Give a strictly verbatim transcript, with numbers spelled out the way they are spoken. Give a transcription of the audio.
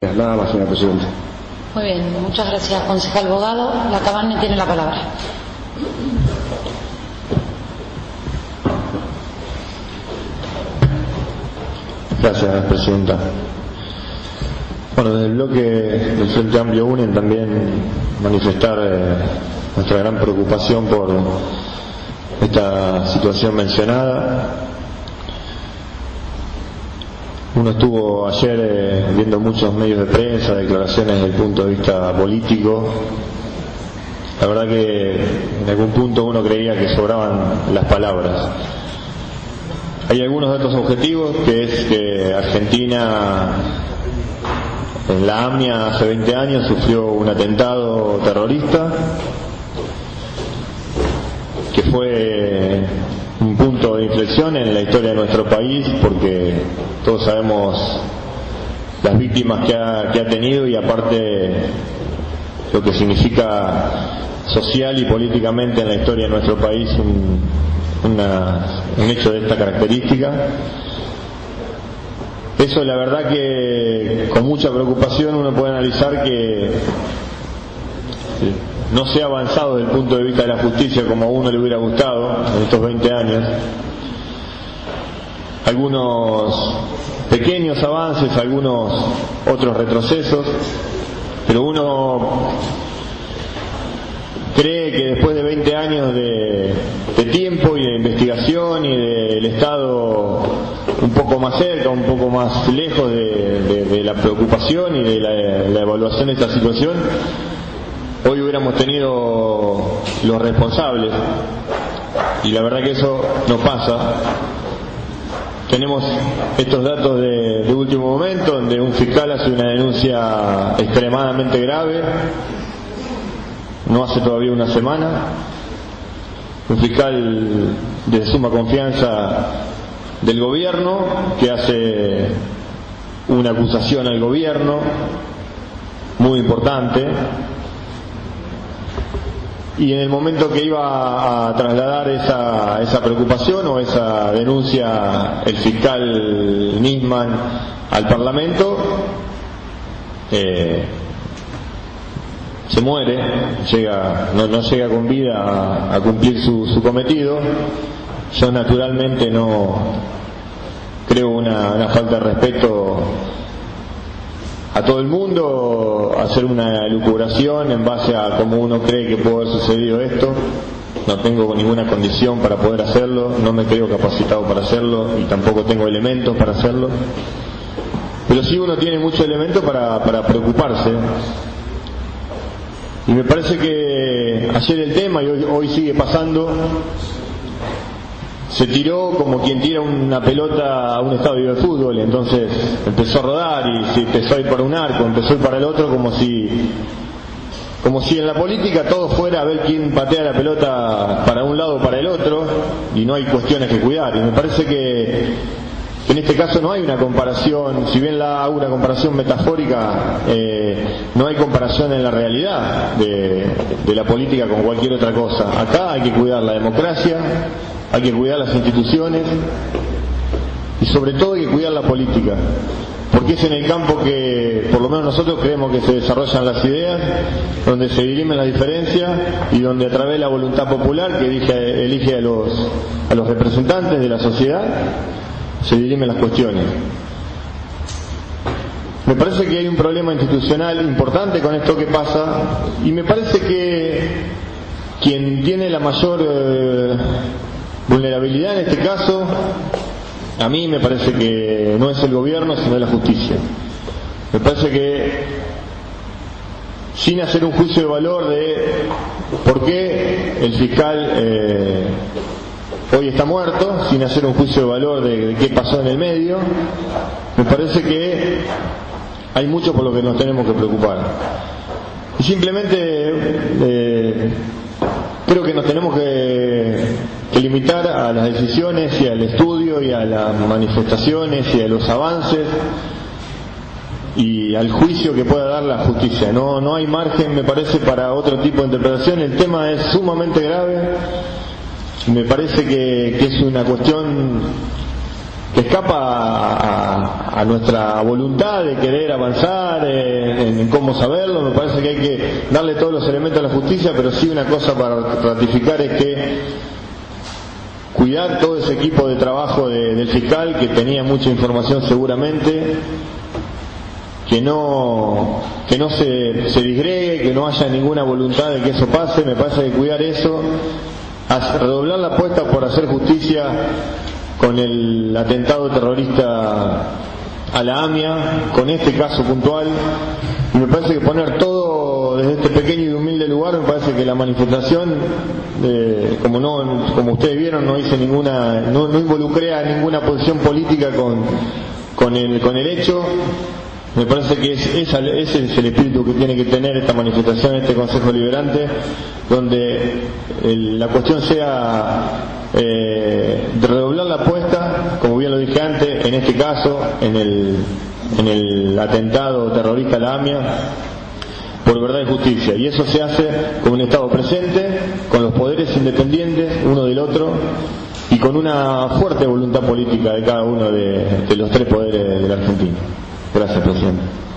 Nada más, señora presidenta. Muy bien, muchas gracias, concejal Bogado. La Cabaña tiene la palabra. Gracias, presidenta. Bueno, desde el bloque del Frente Amplio UNEN también manifestar eh, nuestra gran preocupación por esta situación mencionada. Uno estuvo ayer eh, viendo muchos medios de prensa, declaraciones desde el punto de vista político. La verdad que en algún punto uno creía que sobraban las palabras. Hay algunos datos objetivos, que es que Argentina, en la AMIA hace veinte años, sufrió un atentado terrorista, que fue un punto de inflexión en la historia de nuestro país, porque todos sabemos las víctimas que ha, que ha tenido y aparte lo que significa social y políticamente en la historia de nuestro país un, una, un hecho de esta característica. Eso, la verdad que con mucha preocupación uno puede analizar que no se ha avanzado desde el punto de vista de la justicia como a uno le hubiera gustado en estos veinte años. Algunos pequeños avances, algunos otros retrocesos, pero uno cree que después de veinte años de, de tiempo y de investigación y del Estado un poco más cerca, un poco más lejos de, de, de la preocupación y de la, la evaluación de esta situación, hoy hubiéramos tenido los responsables, y la verdad que eso no pasa. Tenemos estos datos de, de último momento, donde un fiscal hace una denuncia extremadamente grave, no hace todavía una semana, un fiscal de suma confianza del gobierno, que hace una acusación al gobierno muy importante, y en el momento que iba a trasladar esa, esa preocupación o esa denuncia el fiscal Nisman al Parlamento, eh, se muere, llega, no, no llega con vida a, a cumplir su, su cometido. Yo naturalmente no creo una, una falta de respeto a todo el mundo, hacer una elucubración en base a cómo uno cree que puede haber sucedido esto. No tengo ninguna condición para poder hacerlo, no me creo capacitado para hacerlo y tampoco tengo elementos para hacerlo, pero sí uno tiene muchos elementos para, para preocuparse. Y me parece que ayer el tema, y hoy, hoy sigue pasando, se tiró como quien tira una pelota a un estadio de fútbol, entonces empezó a rodar y se empezó a ir para un arco, empezó a ir para el otro, como si como si en la política todo fuera a ver quién patea la pelota para un lado o para el otro, y no hay cuestiones que cuidar. Y me parece que en este caso no hay una comparación, si bien la hago una comparación metafórica, eh, no hay comparación en la realidad de, de la política con cualquier otra cosa. Acá hay que cuidar la democracia, hay que cuidar las instituciones y sobre todo hay que cuidar la política, porque es en el campo que por lo menos nosotros creemos que se desarrollan las ideas, donde se dirimen las diferencias y donde a través de la voluntad popular que elige, elige a los, a los representantes de la sociedad se dirimen las cuestiones. Me parece que hay un problema institucional importante con esto que pasa, y me parece que quien tiene la mayor eh, vulnerabilidad en este caso, a mí me parece que no es el gobierno, sino la justicia. Me parece que sin hacer un juicio de valor de por qué el fiscal eh, hoy está muerto, sin hacer un juicio de valor de, de qué pasó en el medio, me parece que hay mucho por lo que nos tenemos que preocupar. Y simplemente eh, creo que nos tenemos que, que limitar a las decisiones y al estudio y a las manifestaciones y a los avances y al juicio que pueda dar la justicia. No, no hay margen, me parece, para otro tipo de interpretación. El tema es sumamente grave. Me parece que, que es una cuestión que escapa a, a nuestra voluntad de querer avanzar en, en cómo saberlo. Me parece que hay que darle todos los elementos a la justicia, pero sí una cosa para ratificar es que cuidar todo ese equipo de trabajo de, del fiscal, que tenía mucha información seguramente, que no que no se, se disgregue, que no haya ninguna voluntad de que eso pase. Me parece que cuidar eso, redoblar la apuesta por hacer justicia con el atentado terrorista a la AMIA, con este caso puntual, y me parece que poner todo desde este pequeño y humilde lugar. Me parece que la manifestación, eh, como no como ustedes vieron, no hice ninguna, no, no involucré a ninguna posición política con con el con el hecho. Me parece que es, esa, ese es el espíritu que tiene que tener esta manifestación, este Consejo Deliberante, donde el, la cuestión sea eh, de redoblar la apuesta, como bien lo dije antes, en este caso, en el, en el atentado terrorista a la AMIA, por verdad y justicia. Y eso se hace con un Estado presente, con los poderes independientes uno del otro, y con una fuerte voluntad política de cada uno de, de los tres poderes de la Argentina. Gracias, presidente.